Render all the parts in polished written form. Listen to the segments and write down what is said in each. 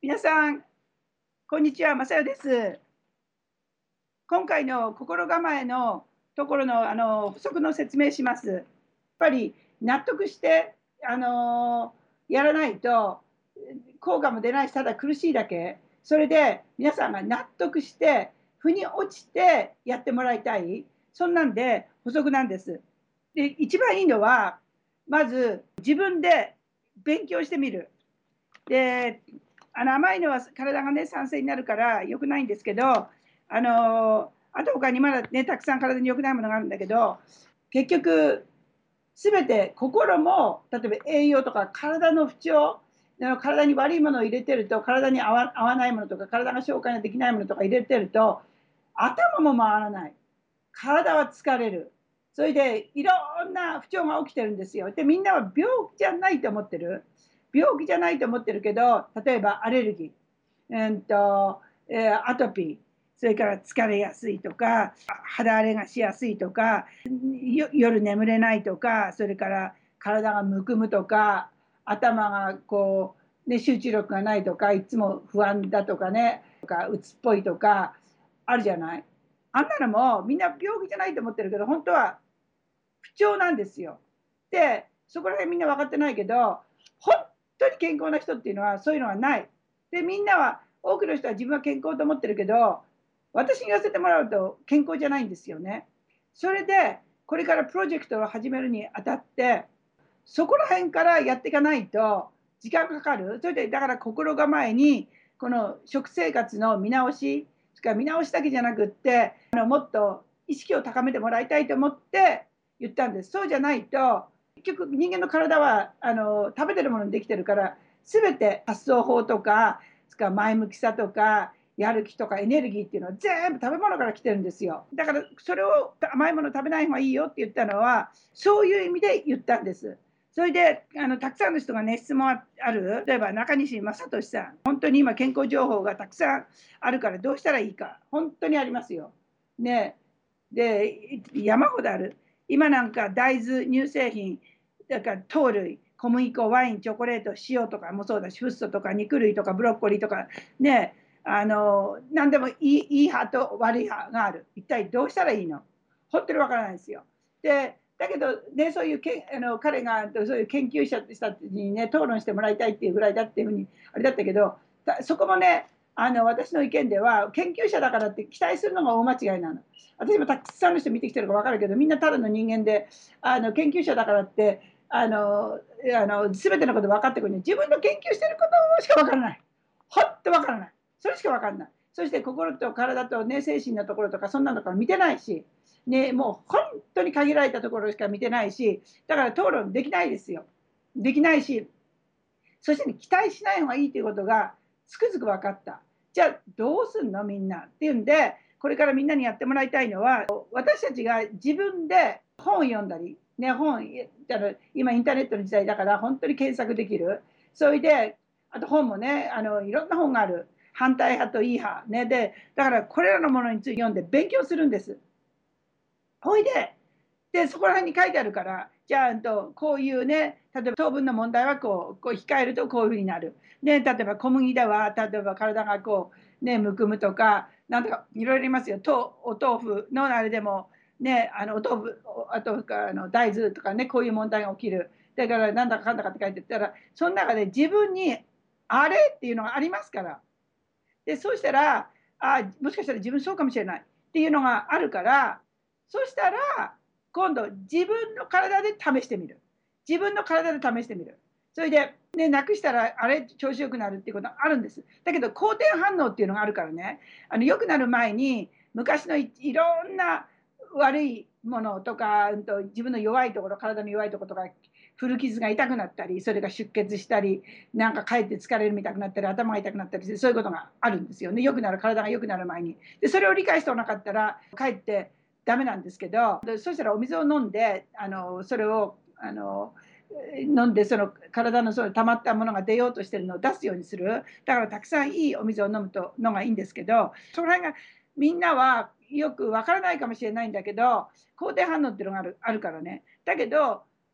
皆さん、こんにちは、まさよです。今回の心構えのところの補足の説明します。やっぱり納得してやらないと効果も出ないし、ただ苦しいだけ。それで皆さんが納得して、腑に落ちてやってもらいたい。そんなんで補足なんです。で、一番いいのは、まず自分で勉強してみる。で、甘いのは体がね、酸性になるから良くないんですけど、あと他にまだね、たくさん体に良くないものがあるんだけど、結局、すべて心も、例えば栄養とか体の不調、体に悪いものを入れてると、体に合わないものとか、体が消化ができないものとか入れてると、頭も回らない。体は疲れる。それでいろんな不調が起きてるんですよ。で、みんなは病気じゃないと思ってる。病気じゃないと思ってるけど、例えばアレルギー、アトピー、それから疲れやすいとか、肌荒れがしやすいとか、夜眠れないとか、それから体がむくむとか、頭がね、集中力がないとか、いつも不安だとかね、鬱っぽいとか、あるじゃない。あんなのもみんな病気じゃないと思ってるけど、本当は不調なんですよ。で、そこら辺みんな分かってないけど、本当に健康な人っていうのはそういうのはない。で、みんなは、多くの人は自分は健康と思ってるけど、私に言わせてもらうと健康じゃないんですよね。それで、これからプロジェクトを始めるにあたって、そこら辺からやっていかないと時間かかる。それで、だから心構えに、この食生活の見直し、それから見直しだけじゃなくって、もっと意識を高めてもらいたいと思って言ったんです。そうじゃないと、結局人間の体は食べてるものにできてるから、全て発想法とか、それから前向きさとか、やる気とかエネルギーっていうのは全部食べ物から来てるんですよ。だからそれを甘いもの食べない方がいいよって言ったのは、そういう意味で言ったんです。それでたくさんの人がね、質問ある。例えば中西正俊さん、本当に今健康情報がたくさんあるからどうしたらいいか、本当にありますよ。ね、で、山ほどある。今なんか大豆、乳製品、だから糖類、小麦粉、ワイン、チョコレート、塩とかもそうだし、フッ素とか肉類とかブロッコリーとか、ね、何でもいい派と悪い派がある。一体どうしたらいいの？本当にわからないですよ。で、だけど、ね、そういう彼がそういう研究者たちにね、討論してもらいたいっていうぐらいだっていうふうに、あれだったけど、そこもね、私の意見では、研究者だからって期待するのが大間違いなの。私もたくさんの人見てきてるから分かるけど、みんなただの人間で、研究者だからって、全てのこと分かってくる、ね、自分の研究してることしか分からない。ほんと分からない。それしか分からない。そして心と体と、ね、精神のところとか、そんなのから見てないし、ね、もう本当に限られたところしか見てないし、だから討論できないですよ。できないし、そして、ね、期待しない方がいいということがつくづく分かった。じゃあどうすんのみんなっていうんで、これからみんなにやってもらいたいのは、私たちが自分で本を読んだり、ね、今インターネットの時代だから本当に検索できる。それで、あと本もね、いろんな本がある。反対派といい派。ね、で、だからこれらのものについて読んで勉強するんです。ほいで、そこら辺に書いてあるから、じゃあ、こういうね、例えば糖分の問題はこう控えるとこういうふうになる。ね、例えば小麦では、例えば体がね、むくむとか、なんとかいろいろありますよ。お豆腐のあれでも、ね、お豆腐、あと大豆とかね、こういう問題が起きる。だから、なんだかかんだかって書いてたら、その中で自分にあれっていうのがありますから。で、そうしたら、もしかしたら自分そうかもしれないっていうのがあるから、そしたら、今度自分の体で試してみる。自分の体で試してみる。それで、ね、なくしたら、あれ、調子よくなるっていうことがあるんです。だけど、好転反応っていうのがあるからね、良くなる前に、昔のいろんな悪いものとか、自分の弱いところ、体の弱いところとか、古傷が痛くなったり、それが出血したり、なんかかえって疲れるみたくなったり、頭が痛くなったりして、そういうことがあるんですよね。体が良くなる前に。で、それを理解しておなかったら、かえってダメなんですけど、そしたらお水を飲んで、それを、飲んで、その体のその溜まったものが出ようとしてるのを出すようにする。だからたくさんいいお水を飲むのがいいんですけど、その辺がみんなはよくわからないかもしれないんだけど、肯定反応っていうのがあるからね。だけど、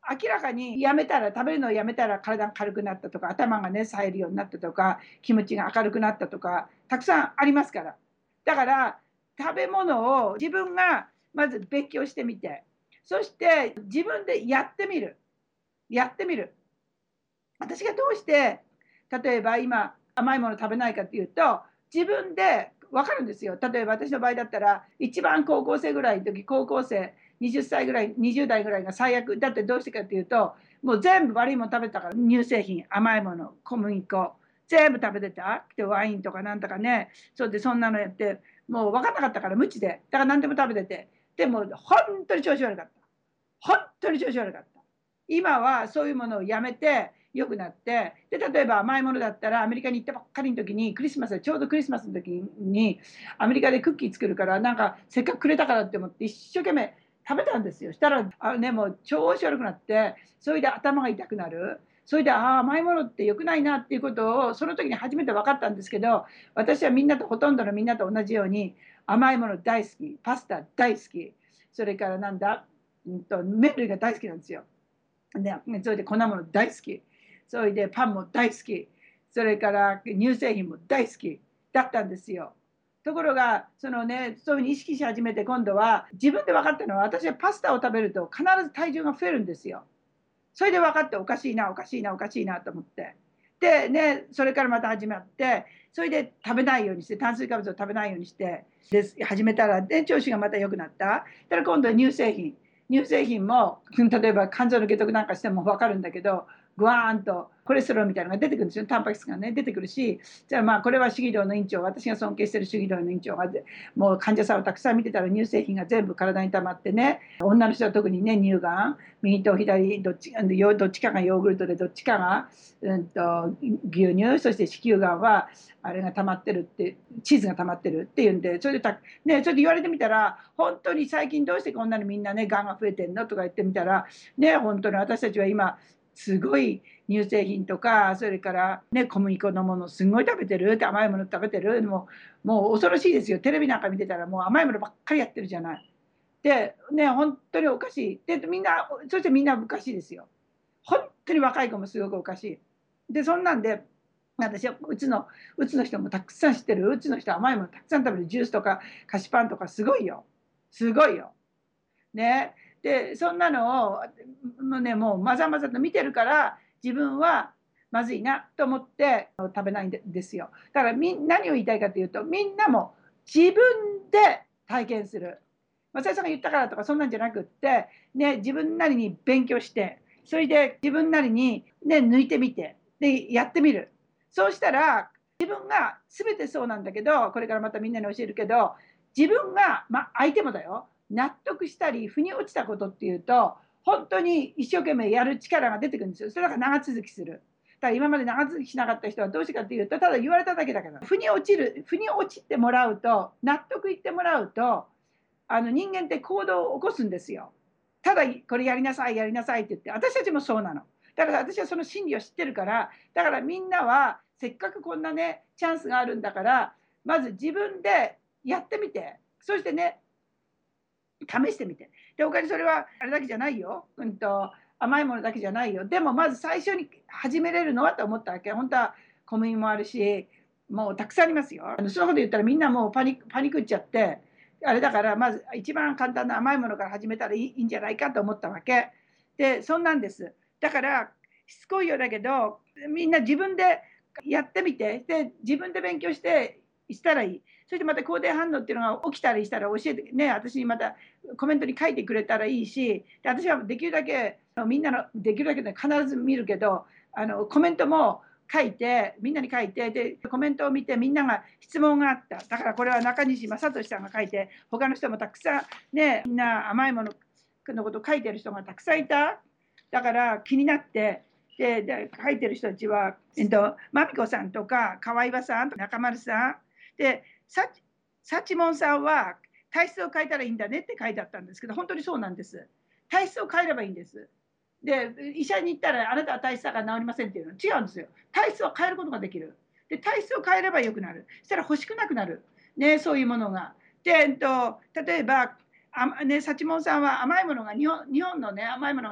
明らかにやめたら、食べるのをやめたら体が軽くなったとか、頭がね、冴えるようになったとか、気持ちが明るくなったとか、たくさんありますから。だから、食べ物を自分がまず勉強してみて、そして自分でやってみる。やってみる。私がどうして、例えば今、甘いもの食べないかっていうと、自分で分かるんですよ。例えば私の場合だったら、一番高校生ぐらいの時、高校生、20歳ぐらい、20代ぐらいが最悪。だってどうしてかっていうと、もう全部悪いもの食べたから、乳製品、甘いもの、小麦粉、全部食べてた。で、ワインとかなんとかね、そうで、そんなのやって、もう分かんなかったから、無知で。だから何でも食べてて。でも、本当に調子悪かった。本当に調子悪かった。今はそういうものをやめて、良くなって、で、例えば甘いものだったら、アメリカに行ったばっかりの時に、クリスマスで、ちょうどクリスマスの時に、アメリカでクッキー作るから、なんか、せっかくくれたからって思って、一生懸命食べたんですよ。したら、もう調子悪くなって、それで頭が痛くなる。それで、甘いものって良くないなっていうことを、その時に初めて分かったんですけど、私はみんなと、ほとんどのみんなと同じように、甘いもの大好き、パスタ大好き、それからなんだ、麺類が大好きなんですよ。で、それで粉物大好き。それでパンも大好き。それから乳製品も大好きだったんですよ。ところが、そのね、そういうふうに意識し始めて、今度は自分で分かったのは、私はパスタを食べると必ず体重が増えるんですよ。それで分かって、おかしいな、おかしいな、おかしいなと思って。で、ね、それからまた始まって、それで食べないようにして、炭水化物を食べないようにして、始めたら、で、調子がまた良くなった。だから今度は乳製品。乳製品も、例えば肝臓の解毒なんかしても分かるんだけど、グワーンとコレステロールみたいなのが出てくるんですよ。タンパク質がね、出てくるし、じゃあまあ、これは主義道の院長、私が尊敬してる主義道の院長が、もう患者さんをたくさん見てたら乳製品が全部体に溜まってね、女の人は特にね、乳がん、右と左どっちかがヨーグルトでどっちかが、牛乳、そして子宮がんはあれが溜まってるって、チーズが溜まってるっていうんで、それでそれで言われてみたら、本当に最近どうしてこんなにみんなね、がんが増えてんのとか言ってみたら、ね、本当に私たちは今すごい乳製品とか、それから、ね、小麦粉のものすごい食べてる、甘いもの食べてる、もう恐ろしいですよ。テレビなんか見てたらもう甘いものばっかりやってるじゃない。で、ね、本当におかしい。で、みんな、そしてみんなおかしいですよ。本当に若い子もすごくおかしい。で、そんなんで、私はうちの人もたくさん知ってる。うちの人は甘いものたくさん食べる。ジュースとか菓子パンとかすごいよ。すごいよ。ね。で、そんなのを、もうまざまざと見てるから、自分はまずいなと思って食べないんですよ。だから何を言いたいかというと、みんなも自分で体験する。松井さんが言ったからとかそんなんじゃなくって、ね、自分なりに勉強して、それで自分なりに、ね、抜いてみて、で、やってみる。そうしたら、自分が全てそうなんだけど、これからまたみんなに教えるけど、自分が、相手もだよ、納得したり、腑に落ちたことっていうと、本当に一生懸命やる力が出てくるんですよ。それだから長続きする。だから今まで長続きしなかった人はどうしてかっていうと、ただ言われただけだから、腑に落ちてもらうと、納得いってもらうと、人間って行動を起こすんですよ。ただこれやりなさいやりなさいって言って、私たちもそうなの。だから私はその心理を知ってるから、だからみんなはせっかくこんなねチャンスがあるんだから、まず自分でやってみて、そしてね、試してみて。で、他にそれはあれだけじゃないよ。甘いものだけじゃないよ。でもまず最初に始めれるのはと思ったわけ。本当は小麦もあるし、もうたくさんありますよ。そういうこと言ったらみんなもうパニックっちゃって、あれだからまず一番簡単な甘いものから始めたらいいんじゃないかと思ったわけ。で、そんなんです。だからしつこいようだけど、みんな自分でやってみて、で、自分で勉強したらいい。そしてまた肯定反応っていうのが起きたりしたら教えてね、私にまたコメントに書いてくれたらいいし、で私はできるだけみんなのできるだけで必ず見るけど、コメントも書いて、みんなに書いて、でコメントを見てみんなが質問があった。だからこれは中西正俊さんが書いて、他の人もたくさんね、みんな甘いもののことを書いてる人がたくさんいた。だから気になって、で書いてる人たちは、まみこさんとか河岩さんとか中丸さんで、サチモンさんは体質を変えたらいいんだねって書いてあったんですけど、本当にそうなんです。体質を変えればいいんです。で、医者に行ったら、あなたは体質だから治りませんっていうのは違うんですよ。体質を変えることができる。で、体質を変えれば良くなる。そしたら欲しくなくなる。ね、そういうものが。で、例えば、サチモンさんは甘いものが日本のね、甘いものが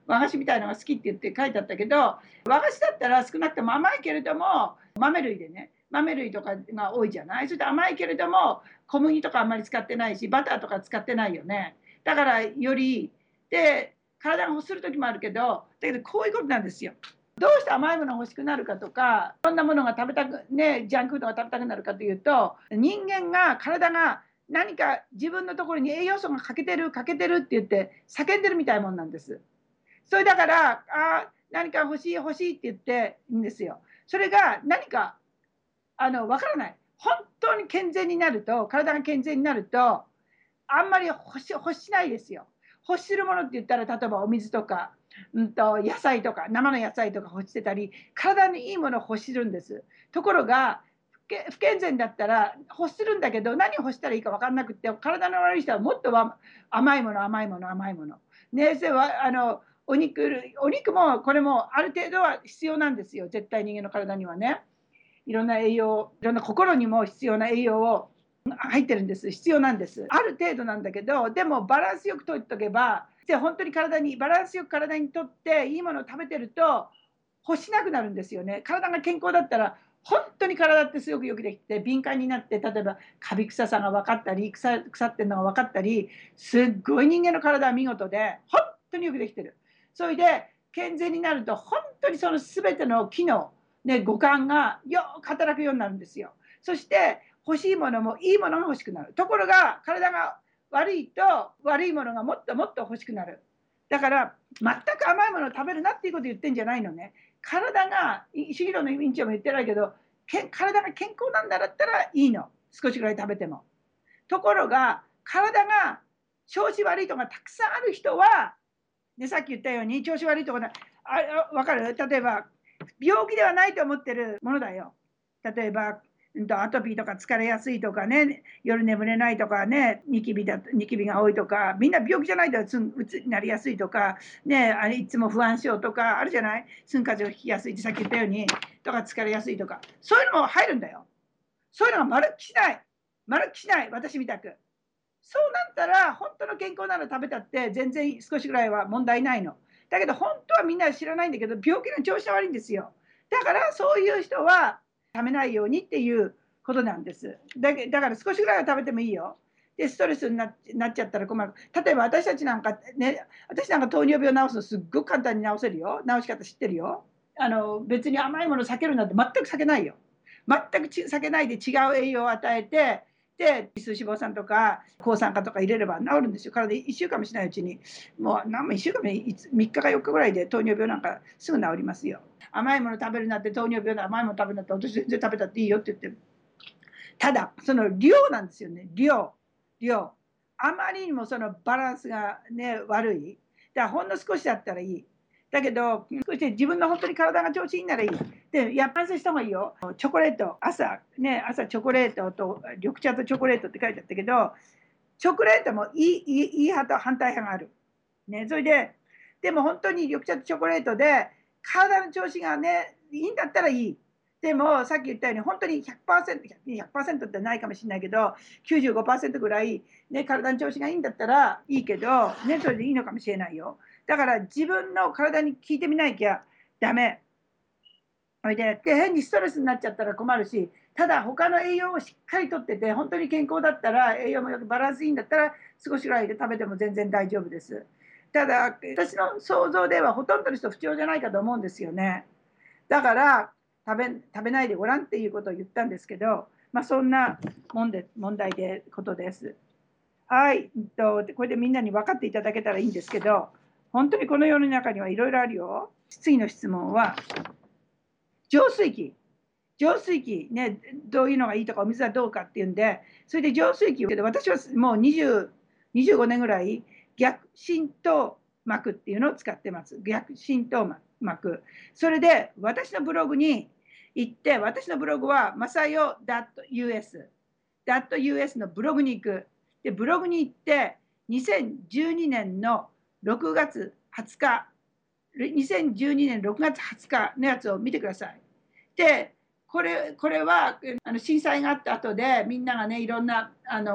和菓子みたいなのが好きって言って書いてあったけど、和菓子だったら少なくとも甘いけれども、豆類でね、豆類とかが多いじゃない。それで甘いけれども、小麦とかあんまり使ってないし、バターとか使ってないよね。だからより、で、体が欲する時もあるけど、だけどこういうことなんですよ。どうして甘いものが欲しくなるかとか、そんなものが食べたく、ね、ジャンクフードが食べたくなるかというと、人間が、体が何か自分のところに栄養素が欠けてる、欠けてるって言って叫んでるみたいもんなんです。それだから、何か欲しい、欲しいって言っていいんですよ。それが何か、わからない。本当に健全になると、体が健全になると、あんまり欲しないですよ。欲するものって言ったら、例えばお水とか、野菜とか、生の野菜とか欲してたり、体にいいものを欲するんです。ところが、不健全だったら欲するんだけど、何を欲したらいいか分からなくて、体の悪い人はもっと甘いもの、甘いもの、甘いもの。ね、それはお肉もこれもある程度は必要なんですよ、絶対人間の体にはね。いろんな栄養、いろんな心にも必要な栄養を入ってるんです。必要なんです。ある程度なんだけど、でもバランスよくとっておけば、本当にバランスよく体にとっていいものを食べてると欲しなくなるんですよね。体が健康だったら本当に体ってすごくよくできて敏感になって、例えばカビ臭さが分かったり、腐ってるのが分かったり、すっごい人間の体は見事で本当によくできてる。それで健全になると本当にその全ての機能、ね、五感がよく働くようになるんですよ。そして欲しいものもいいものが欲しくなる。ところが体が悪いと悪いものがもっともっと欲しくなる。だから全く甘いものを食べるなっていうことを言ってんじゃないのね。体が、主義論の委員長も言ってないけど、体が健康なんだったらいいの。少しぐらい食べても。ところが体が調子悪いとかたくさんある人は、ね、さっき言ったように調子悪いとか分かる。例えば病気ではないと思ってるものだよ。例えばアトピーとか疲れやすいとかね、夜眠れないとかね、ニキビが多いとか、みんな病気じゃないとうつになりやすいとか、ね、いつも不安症とかあるじゃない。寸風邪をひきやすいってさっき言ったように、とか疲れやすいとか、そういうのも入るんだよ。そういうのがまるっきしない。まるっきしない、私みたく。そうなったら、本当の健康なの食べたって全然少しぐらいは問題ないの。だけど本当はみんな知らないんだけど、病気の調子が悪いんですよ。だからそういう人は食べないようにっていうことなんです。だから少しぐらいは食べてもいいよ。で、ストレスになっちゃったら困る。例えば私たちなんかね、私なんか糖尿病を治すのすっごく簡単に治せるよ。治し方知ってるよ。別に甘いもの避けるなんて全く避けないよ。全く避けないで違う栄養を与えて、で脂肪酸とか抗酸化とか入れれば治るんですよ。体1週間もしないうちに、もう何も1週間も3日か4日ぐらいで糖尿病なんかすぐ治りますよ。甘いもの食べるなって、糖尿病で甘いもの食べるなって、私全然食べたっていいよって言ってる。ただその量なんですよね。量あまりにもそのバランスがね悪い。だからほんの少しだったらいい。だけど少し自分の本当に体が調子いいならいい。でやっぱりした方がいいよ。チョコレート、朝チョコレートと緑茶とチョコレートって書いてあったけど、チョコレートもいい派と反対派がある。ね、それでも本当に緑茶とチョコレートで体の調子がねいいんだったらいい。でもさっき言ったように本当に 100%ってないかもしれないけど、95%ぐらい、ね、体の調子がいいんだったらいいけど、ね、それでいいのかもしれないよ。だから自分の体に聞いてみなきゃダメ。それで変にストレスになっちゃったら困るし、ただ他の栄養をしっかりとってて本当に健康だったら、栄養もよくバランスいいんだったら少しぐらいで食べても全然大丈夫です。ただ私の想像ではほとんどの人不調じゃないかと思うんですよね。だから食べないでごらんっていうことを言ったんですけど、そんな問題でことです。はい、これでみんなに分かっていただけたらいいんですけど、本当にこの世の中にはいろいろあるよ。次の質問は浄水器。浄水器ね、どういうのがいいとかお水はどうかっていうんで、それで浄水器を、けど私はもう25年ぐらい逆浸透膜っていうのを使ってます。逆浸透膜。それで私のブログに行って、私のブログはマサヨ .us のブログに行く。でブログに行って2012年の6月20日2012年6月20日のやつを見てください。でこれは震災があった後でみんながねいろんな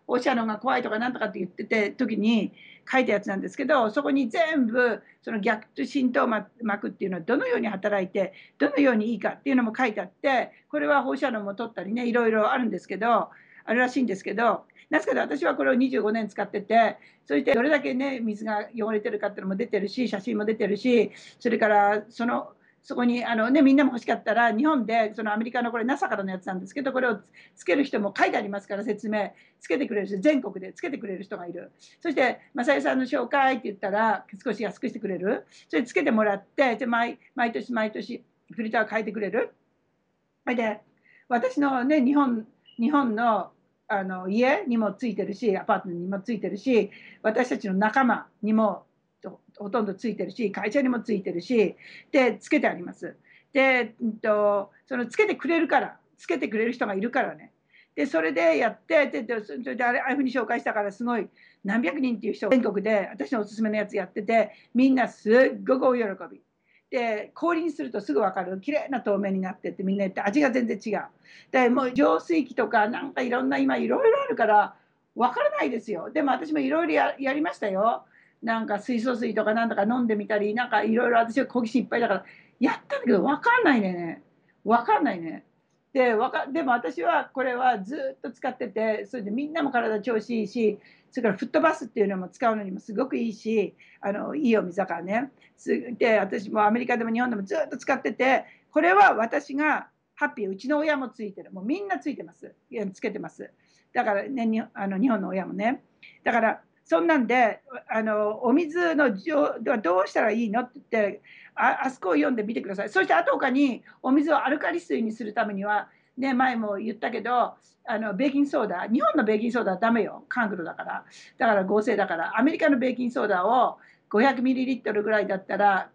放射能が怖いとかなんとかって言ってて時に書いたやつなんですけど、そこに全部その逆浸透膜っていうのはどのように働いてどのようにいいかっていうのも書いてあって、これは放射能も取ったりね、いろいろあるんですけど、あるらしいんですけど、なぜかと私はこれを25年使ってて、そしてどれだけね水が汚れてるかっていうのも出てるし、写真も出てるし、それからそこにみんなも欲しかったら日本でそのアメリカのこれ NASA からのやつなんですけど、これをつける人も書いてありますから、説明つけてくれる人、全国でつけてくれる人がいる。そして正代さんの紹介って言ったら少し安くしてくれる。それつけてもらって、で毎年毎年フィルターを変えてくれる。それで私のね日本の家にもついてるし、アパートにもついてるし、私たちの仲間にもほとんどついてるし、会社にもついてるし、でつけてあります。で、そのつけてくれるから、つけてくれる人がいるからね。でそれでやって、それでああいうふうに紹介したから、すごい何百人っていう人が全国で私のおすすめのやつやってて、みんなすっごく大喜びで、氷にするとすぐ分かる綺麗な透明になってってみんな言って、味が全然違う。でもう浄水器とかなんかいろんな今いろいろあるから分からないですよ。でも私もいろいろやりましたよ。なんか水素水とかなんとか飲んでみたり、なんかいろいろ私は好奇心いっぱいだからやったんだけど分かんないね。分かんないね。でも私はこれはずっと使ってて、それでみんなも体調子いいし、それからフットバスっていうのも使うのにもすごくいいし、いいお水だからね。で私もアメリカでも日本でもずっと使ってて、これは私がハッピー、うちの親もついてる、もうみんなついてます、いやつけてます。だからね、日本の親もね。だからそんなんでお水のはどうしたらいいのって言って、あそこを読んでみてください。そしてあと他にお水をアルカリ水にするためには、ね、前も言ったけどベーキングソーダ、日本のベーキングソーダはダメよ、カングルだから、だから合成だから、アメリカのベーキングソーダを500ミリリットルぐらいだったら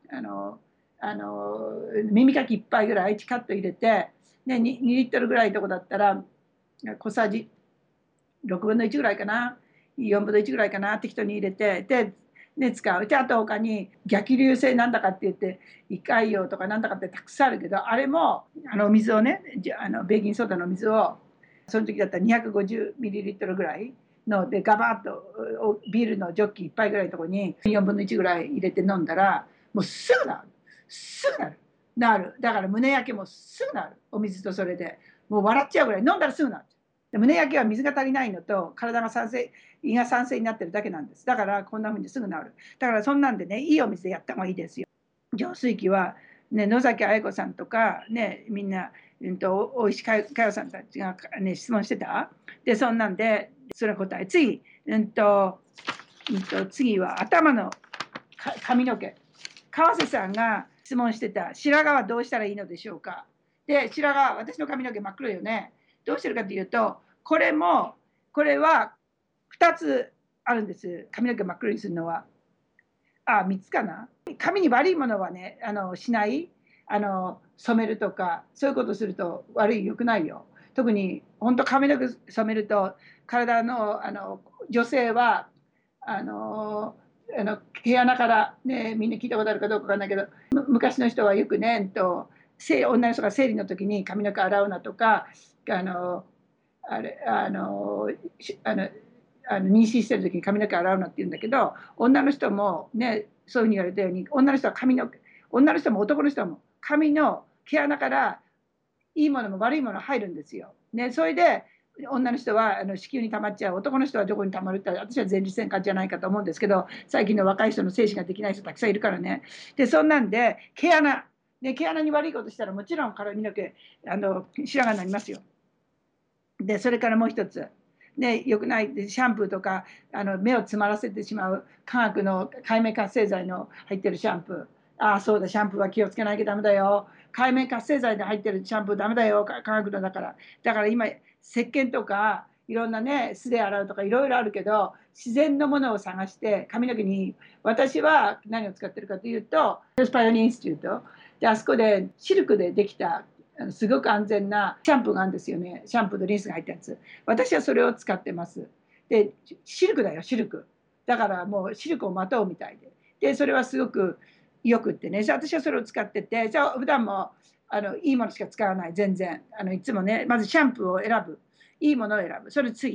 耳かき1杯ぐらいチカッと入れて、ね、2リットルぐらいのとこだったら小さじ6分の1ぐらいかな、4分の1ぐらいかな、適当に入れて、で使う。であと他に逆流性なんだかって言って胃潰瘍とかなんだかってたくさんあるけど、あれもお水をね、ベーキングソーダの水をその時だったら250ミリリットルぐらいのでガバッとビールのジョッキ1杯ぐらいのところに4分の1ぐらい入れて飲んだらもうすぐなる、すぐなる。だから胸焼けもすぐなる、お水とそれでもう笑っちゃうぐらい飲んだらすぐなる。で胸焼けは水が足りないのと体が胃が酸性になってるだけなんです。だからこんな風にすぐ治る。だからそんなんでね、いいお水でやった方がいいですよ。浄水器は、ね、野崎彩子さんとか、ね、みんな、大石佳代さんたちが、ね、質問してた。で、そんなんで、それ答え。次は頭の髪の毛。川瀬さんが質問してた、白髪はどうしたらいいのでしょうか。で、白髪、私の髪の毛真っ黒よね。どうしてるかというと、これは2つあるんです。髪の毛真っ黒にするのは。3つかな。髪に悪いものはね、しない。染めるとか、そういうことすると悪い、良くないよ。特に、本当髪の毛染めると、体の、女性は、毛穴から、ね、みんな聞いたことあるかどうかわかんないけど、昔の人はよくね、女の人が生理の時に髪の毛洗うなとか、あの、あれ、妊娠してる時に髪の毛洗うなって言うんだけど、女の人もね、そういうふうに言われたように、女の人も男の人も髪の毛穴からいいものも悪いもの入るんですよ。ね、それで女の人は子宮に溜まっちゃう、男の人はどこに溜まるって、私は前立腺管じゃないかと思うんですけど、最近の若い人の精子ができない人たくさんいるからね。でそんなんで毛穴、ね、毛穴に悪いことしたらもちろん髪の毛白髪になりますよ。でそれからもう一つ、ね、よくないシャンプーとか目を詰まらせてしまう化学の界面活性剤の入ってるシャンプー、そうだ、シャンプーは気をつけなきゃダメだよ、界面活性剤で入ってるシャンプーダメだよ、化学のだから。だから今石鹸とかいろんなね素で洗うとかいろいろあるけど、自然のものを探して髪の毛に、私は何を使ってるかというとスパイオニーインスティュートで、あそこでシルクでできたすごく安全なシャンプーがあるんですよね。シャンプーとリンスが入ったやつ。私はそれを使ってます。で、シルクだよ、シルク。だからもうシルクをまとうみたいで。で、それはすごくよくってね。私はそれを使ってて、じゃあ普段もいいものしか使わない、全然。いつもね、まずシャンプーを選ぶ。いいものを選ぶ。それ次。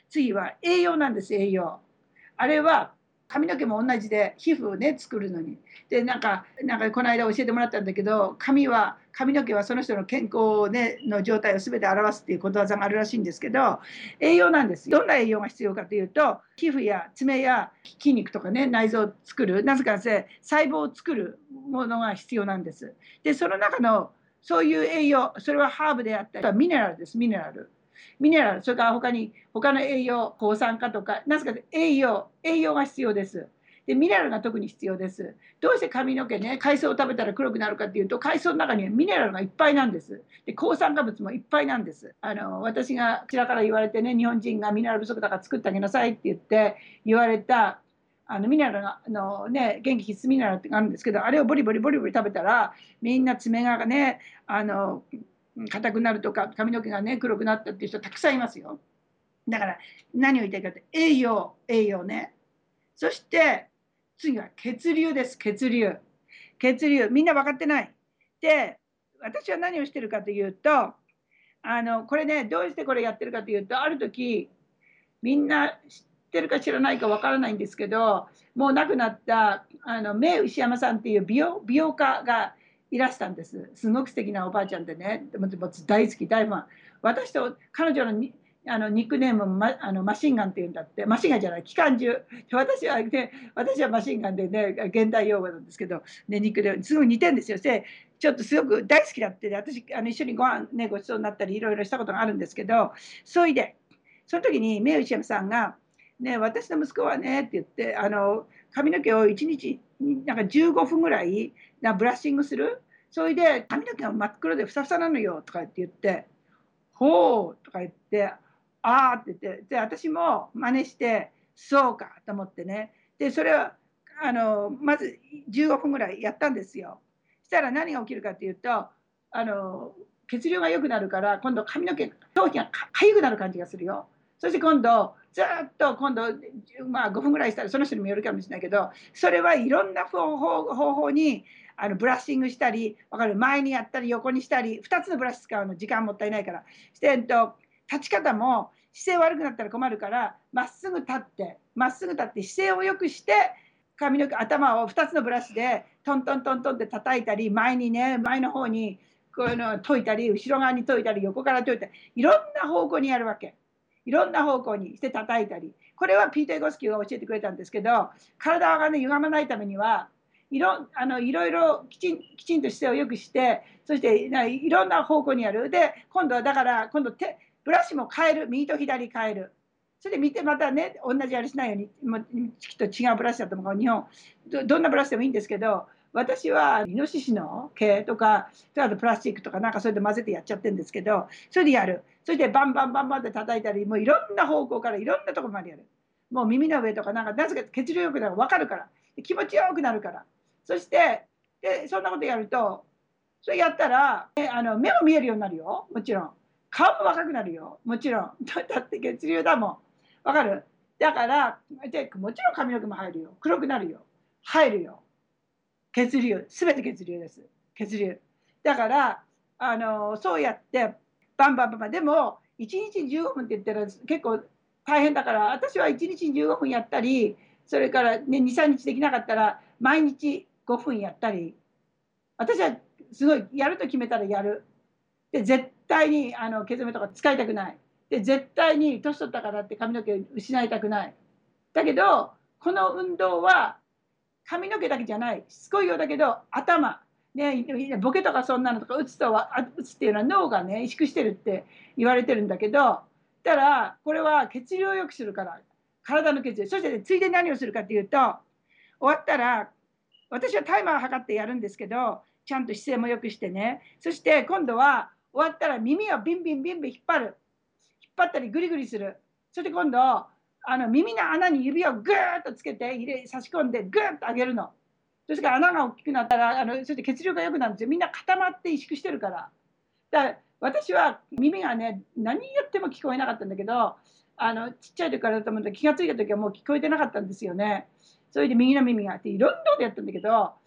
次は栄養なんです、栄養。あれは髪の毛も同じで皮膚をね作るのに。でなんかこの間教えてもらったんだけど、髪の毛はその人の健康を、ね、の状態を全て表すっていうことわざがあるらしいんですけど、栄養なんです。どんな栄養が必要かというと、皮膚や爪や筋肉とかね、内臓を作る、なぜか細胞を作るものが必要なんです。でその中のそういう栄養、それはハーブであったりミネラルです。ミネラル、それから他の栄養、抗酸化とか、なぜか栄養が必要です。で、ミネラルが特に必要です。どうして髪の毛ね、海藻を食べたら黒くなるかっていうと、海藻の中にはミネラルがいっぱいなんです。で、抗酸化物もいっぱいなんです。私がこちらから言われてね、日本人がミネラル不足だから作ってあげなさいって言われた、ミネラルがね、元気必須ミネラルってあるんですけど、あれをボリボリボリボリ食べたら、みんな爪がね、硬くなるとか髪の毛がね黒くなったっていう人たくさんいますよ。だから何を言いたいかって、栄養ね。そして次は血流です。血流みんな分かってない。で私は何をしてるかというと、これね、どうしてこれやってるかというと、ある時みんな知ってるか知らないか分からないんですけど、もう亡くなった名牛山さんっていう美容家がいらしたんです。すごく素敵なおばあちゃんでね、でも大好き大ファン。私と彼女のニックネームも、マシンガンっていうんだって。マシンガンじゃない、機関銃。私はマシンガンでね、現代用語なんですけど、ね、ニックネームすごい似てるんですよ。でちょっとすごく大好きだって、ね、私一緒にご飯ねごちそうになったりいろいろしたことがあるんですけど、そいでその時にメイウシェムさんが、ね、私の息子はねって言って、髪の毛を1日になんか15分ぐらいブラッシングする。それで髪の毛が真っ黒でふさふさなのよとか言って、ほうとか言って、ああって言って、で私も真似して、そうかと思ってね。でそれはまず15分ぐらいやったんですよ。したら何が起きるかっていうと、血流が良くなるから、今度髪の毛頭皮がかゆくなる感じがするよ。そして今度ずっとまあ、5分ぐらいしたらその人にもよるかもしれないけど、それはいろんな方法にブラッシングしたり、わかる、前にやったり横にしたり、2つのブラシ使うの時間もったいないからして、立ち方も姿勢悪くなったら困るから、まっすぐ立姿勢を良くして、頭を2つのブラシでトントントントンって叩いたり、前の方にこういうのを解いたり、後ろ側に解いたり、横から解いたり、いろんな方向にやるわけ。いろんな方向にして叩いたり。これはピーター・ゴスキューが教えてくれたんですけど、体がね歪まないためには、いろいろきちんと姿勢を良くして、そしていろんな方向にやる。で今度はだからブラシも変える、右と左変える。それで見てまたね、同じあれしないように、きっと違うブラシだと思う。日本どんなブラシでもいいんですけど、私はイノシシの毛とか、あとプラスチックとかなんかそれで混ぜてやっちゃってるんですけど、それでやる。それでバンバンバンバンって叩いたり、もういろんな方向からいろんなところまでやる。もう耳の上とかなんか、なぜか血流よくなる分かるから、気持ちよくなるから。そしてそんなことやると、それやったら、目も見えるようになるよ、もちろん。顔も若くなるよ、もちろん。だって血流だもん。わかる。だからもちろん髪の毛も入るよ、黒くなるよ、入るよ。血流、すべて血流です。血流。だからそうやってバンバンバンバン。でも1日15分って言ったら結構大変だから、私は1日15分やったり、それから、ね、23日できなかったら毎日5分やったり。私はすごいやると決めたらやる。で絶対に毛染めとか使いたくない。で絶対に年取ったからって髪の毛失いたくない。だけどこの運動は髪の毛だけじゃない、しつこいようだけど頭、ね、ボケとかそんなのとか打つっていうのは脳がね萎縮してるって言われてるんだけど、たらこれは血流を良くするから、体の血流。そして、ね、ついでに何をするかっていうと、終わったら私はタイマーを測ってやるんですけど、ちゃんと姿勢も良くしてね。そして今度は終わったら耳をビンビンビンビン引っ張る。引っ張ったりグリグリする。そして今度耳の穴に指をグーッとつけて差し込んでグーッと上げるの。そして穴が大きくなったらそして血流が良くなるんですよ。みんな固まって萎縮してるから。だから私は耳がね何やっても聞こえなかったんだけど、ちっちゃい時からだと思うんだけど、気が付いた時はもう聞こえてなかったんですよね。それで右の耳があっていろんなことやったんだけど、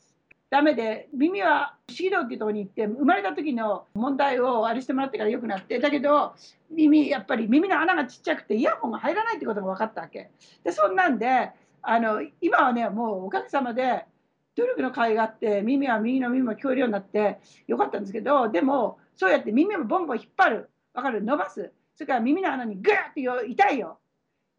ダメで、耳は不思議道っていうところに行って、生まれた時の問題をあれしてもらってから良くなって、だけど、やっぱり耳の穴がちっちゃくて、イヤホンが入らないってことが分かったわけ。で、そんなんで、今はね、もうおかげさまで、努力の甲斐があって、右の耳も聞こえるようになってよかったんですけど、でも、そうやって耳もボンボン引っ張る。分かる伸ばす。それから耳の穴にグーって痛いよ。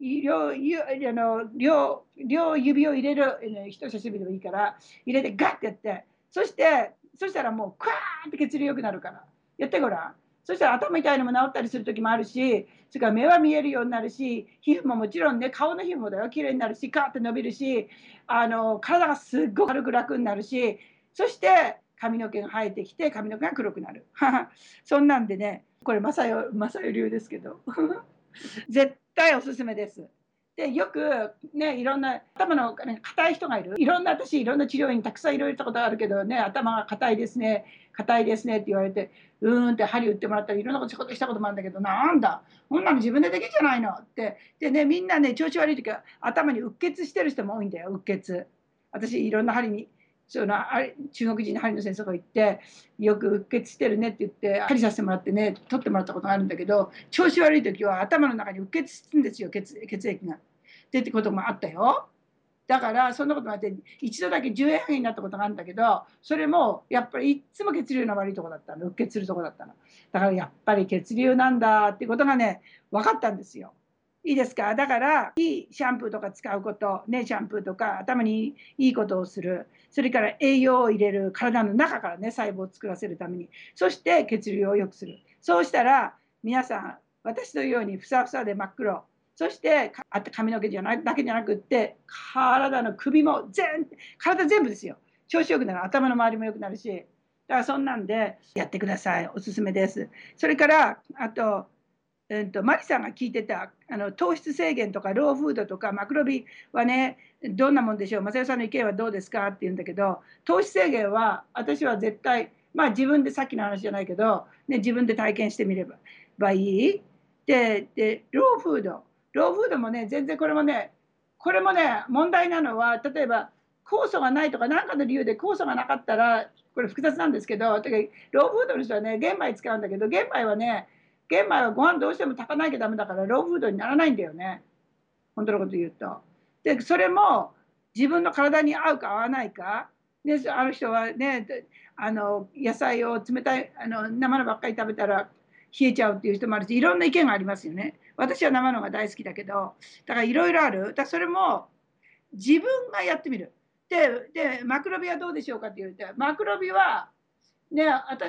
両指を入れる、人差し指でもいいから入れてガッてやって、そしたらもうクワーンって血流良くなるからやってごらん。そしたら頭痛いのも治ったりする時もあるし、それから目は見えるようになるし、皮膚ももちろんね、顔の皮膚もだよ、綺麗になるし、カーって伸びるし、体がすっごく軽く楽になるし、そして髪の毛が生えてきて髪の毛が黒くなる。そんなんでね、これマサヨ流ですけど絶対おすすめです。で、よくね、いろんな頭の硬い人がいる。いろんな治療院たくさんいろいろ行ったことあるけどね、頭が硬いですね、硬いですねって言われて、うーんって針打ってもらったり、いろんなことしたこともあるんだけど、なんだ、こんなの自分でできるじゃないのって。でね、みんなね、調子悪い時は頭にうっ血してる人も多いんだよ、うっ血。私、いろんな針に、中国人の針の先生が行って、よくうっ血してるねって言って、針させてもらってね、取ってもらったことがあるんだけど、調子悪い時は頭の中にうっ血するんですよ、血液が。ってこともあったよ。だからそんなことがあって一度だけ10円になったことがあるんだけど、それもやっぱりいつも血流の悪いとこだったの、うっ血するとこだったの。だからやっぱり血流なんだってことがね、分かったんですよ。いいですか。だからいいシャンプーとか使うこと、ね、シャンプーとか頭にいいことをする、それから栄養を入れる、体の中からね細胞を作らせるために、そして血流を良くする。そうしたら皆さん、私のようにふさふさで真っ黒、そして髪の毛だけじゃなくって、体の首も体全部ですよ。調子よくなる。頭の周りも良くなるし。だからそんなんでやってください。おすすめです。それから、あと、マリさんが聞いてた糖質制限とかローフードとかマクロビはね、どんなもんでしょう、正代さんの意見はどうですかって言うんだけど、糖質制限は私は絶対、まあ自分でさっきの話じゃないけど、ね、自分で体験してみればいい。で、ローフードもね、全然これもね、問題なのは、例えば酵素がないとか、何かの理由で酵素がなかったら、これ複雑なんですけど、ローフードの人はね、玄米使うんだけど、玄米はご飯どうしても炊かなきゃダメだからローフードにならないんだよね。本当のこと言うと。で、それも自分の体に合うか合わないか。で、ある人はね、野菜を冷たい、生のばっかり食べたら冷えちゃうっていう人もあるし、いろんな意見がありますよね。私は生のが大好きだけど、だからいろいろある。だからそれも自分がやってみる。マクロビはどうでしょうかって言うと、マクロビは、ね、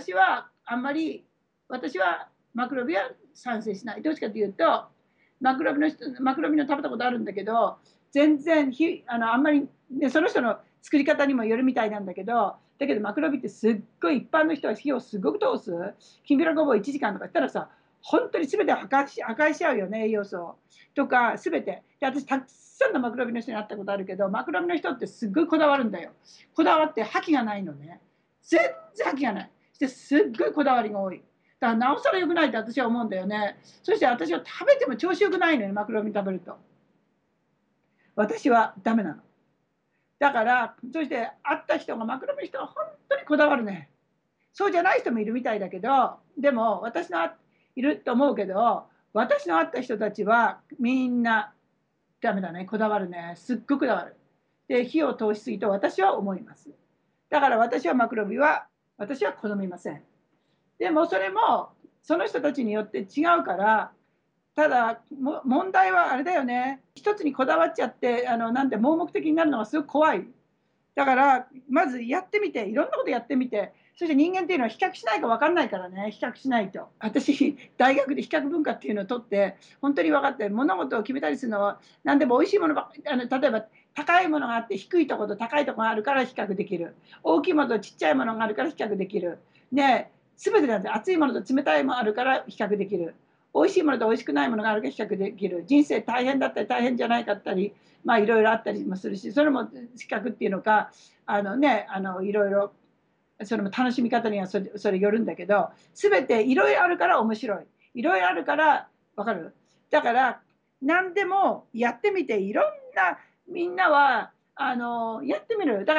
私はマクロビは賛成しない。どっちかというと、マクロビの食べたことあるんだけど、全然あんまり、ね、その人の作り方にもよるみたいなんだけど、だけどマクロビってすっごい一般の人は火をすごく通す。きんぴらごぼう1時間とかしたらさ、本当に全て破壊しちゃうよね、栄養素とか、全て。で、私、たくさんのマクロビの人に会ったことあるけど、マクロビの人ってすっごいこだわるんだよ。こだわって覇気がないのね。全然覇気がない。すっごいこだわりが多い。だからなおさら良くないって私は思うんだよね。そして私は食べても調子良くないのよ、マクロビ食べると。私はダメなの。だから、そして会った人がマクロビの人は本当にこだわるね。そうじゃない人もいるみたいだけど、でもいると思うけど、私の会った人たちはみんなダメだね、こだわるね。すっごくこだわる。で、火を通しすぎと私は思います。だから私は好みません。でもそれもその人たちによって違うから、ただ問題はあれだよね、一つにこだわっちゃってなんて盲目的になるのがすごく怖い。だからまずやってみて、いろんなことやってみて、そして人間っていうのは比較しないか分かんないからね、比較しないと。私大学で比較文化っていうのを取って本当に分かって、物事を決めたりするのは何でも美味しいものばっかり、例えば高いものがあって低いところと高いところがあるから比較できる、大きいものとちっちゃいものがあるから比較できるね、全てなんです。熱いものと冷たいものがあるから比較できる、美味しいものと美味しくないものがあるから比較できる、人生大変だったり大変じゃないかったり、まあいろいろあったりもするし、それも比較っていうのか、いろいろそれも楽しみ方にはそれよるんだけど、全ていろいろあるから面白い、いろいろあるから分かる。だから何でもやってみて、いろんな、みんなはやってみる。だから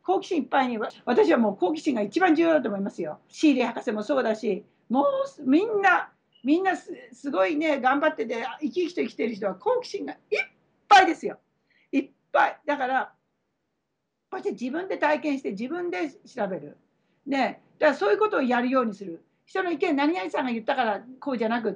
好奇心いっぱいに、私はもう好奇心が一番重要だと思いますよ。シーレー博士もそうだし、もうみんなすごいね、頑張ってて、生き生きと生きてる人は好奇心がいっぱいですよ。いっぱい。だから、こうして自分で体験して自分で調べる。ね、だからそういうことをやるようにする。人の意見、何々さんが言ったからこうじゃなくって、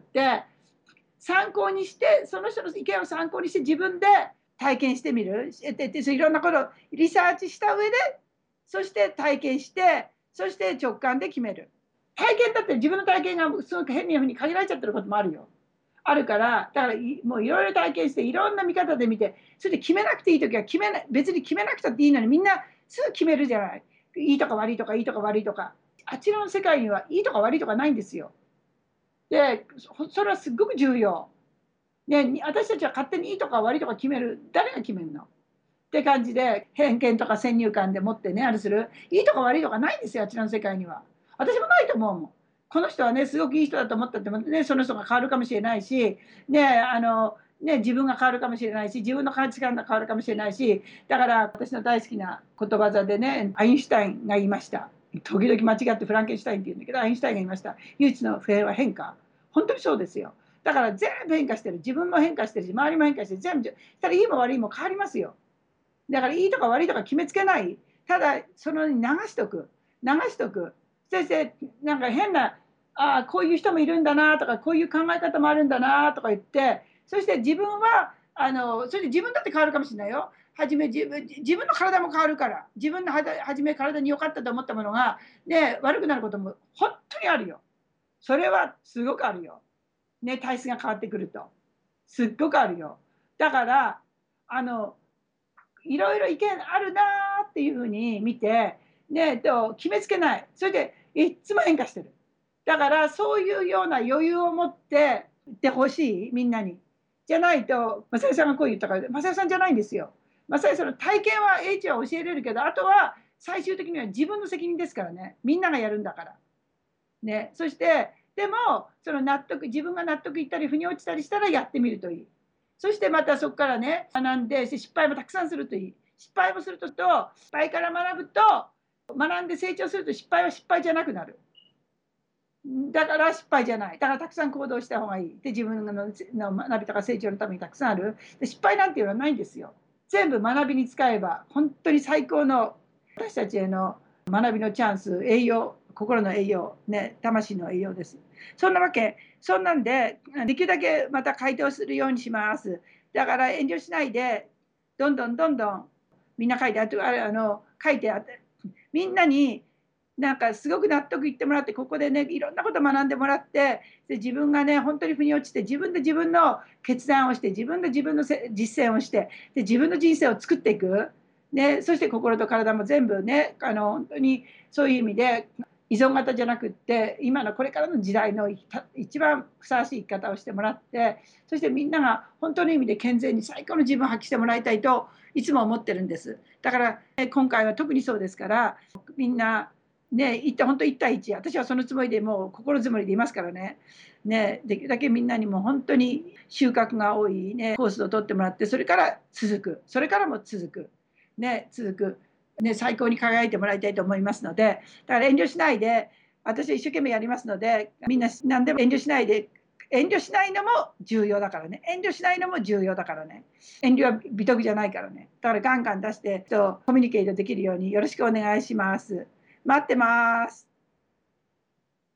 参考にして、その人の意見を参考にして自分で体験してみる。いろんなことをリサーチした上で、そして体験して、そして直感で決める。体験だって自分の体験がすごく変なふうに限られちゃってることもあるよ。あるから、だからもういろいろ体験して、いろんな見方で見て、それで決めなくていいときは別に決めなくたっていいのに、みんなすぐ決めるじゃない。いいとか悪いとか、いいとか悪いとか。あちらの世界にはいいとか悪いとかないんですよ。で、それはすっごく重要。ね、私たちは勝手にいいとか悪いとか決める。誰が決めるのって感じで、偏見とか先入観でもってね、あれする。いいとか悪いとかないんですよ、あちらの世界には。私もないと思うもん。この人はね、すごくいい人だと思ったってもね、その人が変わるかもしれないし、自分が変わるかもしれないし、自分の価値観が変わるかもしれないし、だから私の大好きなことわざでね、アインシュタインが言いました。時々間違ってフランケンシュタインって言うんだけど、アインシュタインが言いました。唯一の普遍は変化。本当にそうですよ。だから全部変化してる。自分も変化してるし、周りも変化してる。全部、ただいいも悪いも変わりますよ。だからいいとか悪いとか決めつけない。ただ、その流しとく。流しとく。そして、なんか変な、ああ、こういう人もいるんだなとか、こういう考え方もあるんだなとか言って、そして自分は、それで自分だって変わるかもしれないよ。自分の体も変わるから、自分の初め体に良かったと思ったものが、ね、悪くなることも本当にあるよ。それはすごくあるよ。ね、体質が変わってくると。すっごくあるよ。だから、あの、いろいろ意見あるなっていうふうに見て、ね、決めつけない。それで、いつも変化してる。だから、そういうような余裕を持っていってほしい、みんなに。じゃないと、マサイさんがこう言ったから、マサイさんじゃないんですよ。マサイさんの体験は H は教えれるけど、あとは最終的には自分の責任ですからね。みんながやるんだから。ね、そして、でも、その自分が納得いったり、腑に落ちたりしたらやってみるといい。そしてまたそこからね、学んで、失敗もたくさんするといい。失敗もすると、失敗から学ぶと、学んで成長すると失敗は失敗じゃなくなる。だから失敗じゃない。だからたくさん行動した方がいい。で、自分の学びとか成長のためにたくさんある。で、失敗なんていうのはないんですよ。全部学びに使えば、本当に最高の私たちへの学びのチャンス、栄養、心の栄養、ね、魂の栄養です。そんなんで、できるだけまた回答するようにします。だから遠慮しないで、どんどんみんな書いてあって、みんなになんかすごく納得いってもらって、ここでね、いろんなこと学んでもらって、で自分がね、本当に腑に落ちて、自分で自分の決断をして、自分で自分の実践をして、で自分の人生を作っていく。ね、そして心と体も全部ね、本当にそういう意味で依存型じゃなくって、今のこれからの時代の一番ふさわしい生き方をしてもらって、そしてみんなが本当の意味で健全に最高の自分を発揮してもらいたいといつも思ってるんです。だから、今回は特にそうですから、みんなね、本当1対1、私はそのつもりでもう心づもりでいますからね。ね、できるだけみんなにも本当に収穫が多い、ね、コースを取ってもらって、それから続く、それからも続く、ね、続く、ね、最高に輝いてもらいたいと思いますので、だから遠慮しないで、私は一生懸命やりますので、みんな何でも遠慮しないで、遠慮しないのも重要だからね。遠慮しないのも重要だからね。遠慮は美徳じゃないからね。だからガンガン出して、コミュニケートできるようによろしくお願いします。待ってます。